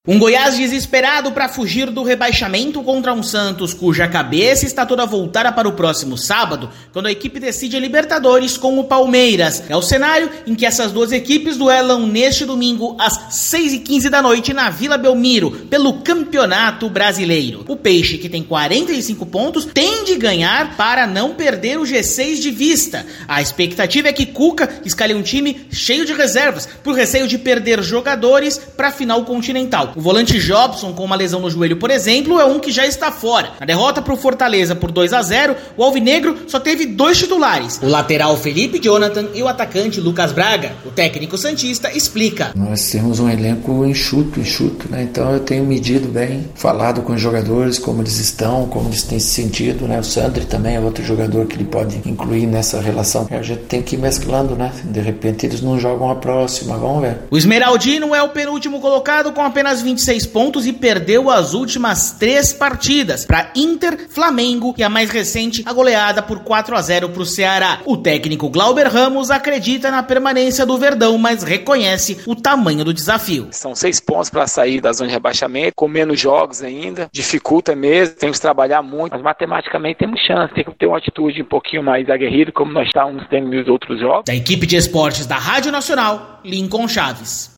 Um Goiás desesperado para fugir do rebaixamento contra um Santos cuja cabeça está toda voltada para o próximo sábado, quando a equipe decide a Libertadores com o Palmeiras. É o cenário em que essas duas equipes duelam neste domingo às 6h15 da noite na Vila Belmiro, pelo Campeonato Brasileiro. O Peixe, que tem 45 pontos, tem de ganhar para não perder o G6 de vista. A expectativa é que Cuca escalhe um time cheio de reservas, por receio de perder jogadores para a final continental. O volante Jobson, com uma lesão no joelho, por exemplo, é um que já está fora. Na derrota para o Fortaleza por 2-0, o alvinegro só teve 2 titulares: o lateral Felipe Jonathan e o atacante Lucas Braga. O técnico santista explica: nós temos um elenco enxuto, né? Então eu tenho medido bem, falado com os jogadores, como eles estão, como eles têm se sentido, né? O Sandri também é outro jogador que ele pode incluir nessa relação. A gente tem que ir mesclando, né? De repente eles não jogam a próxima, vamos ver. O Esmeraldino é o penúltimo colocado com apenas 26 pontos e perdeu as últimas 3 partidas para Inter, Flamengo e a mais recente, a goleada por 4-0 para o Ceará. O técnico Glauber Ramos acredita na permanência do Verdão, mas reconhece o tamanho do desafio. São 6 pontos para sair da zona de rebaixamento, com menos jogos ainda, dificulta mesmo, temos que trabalhar muito, mas matematicamente temos chance, tem que ter uma atitude um pouquinho mais aguerrida, como nós estamos tendo nos outros jogos. Da equipe de esportes da Rádio Nacional, Lincoln Chaves.